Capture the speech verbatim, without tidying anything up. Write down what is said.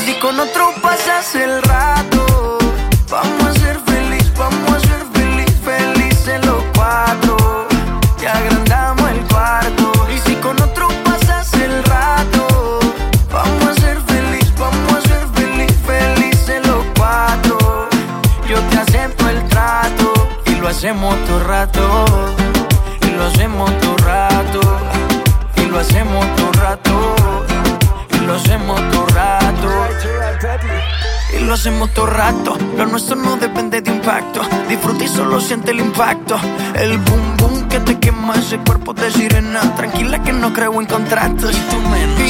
si con otro pasas el rato, vamos a ser feliz, vamos a ser feliz, felices los cuatro. Y agrandamos el cuarto. Y si con otro pasas el rato, vamos a ser feliz, vamos a ser feliz, felices los cuatro. Yo te acepto el trato y lo hacemos todo rato. Y lo hacemos todo rato. Y lo hacemos todo rato. Y lo hacemos todo rato. Y lo hacemos todo rato. Lo nuestro no depende de impacto. Disfruta y solo siente el impacto. El boom boom que te quema ese cuerpo de sirena. Tranquila que no creo en contratos. Y tú menos.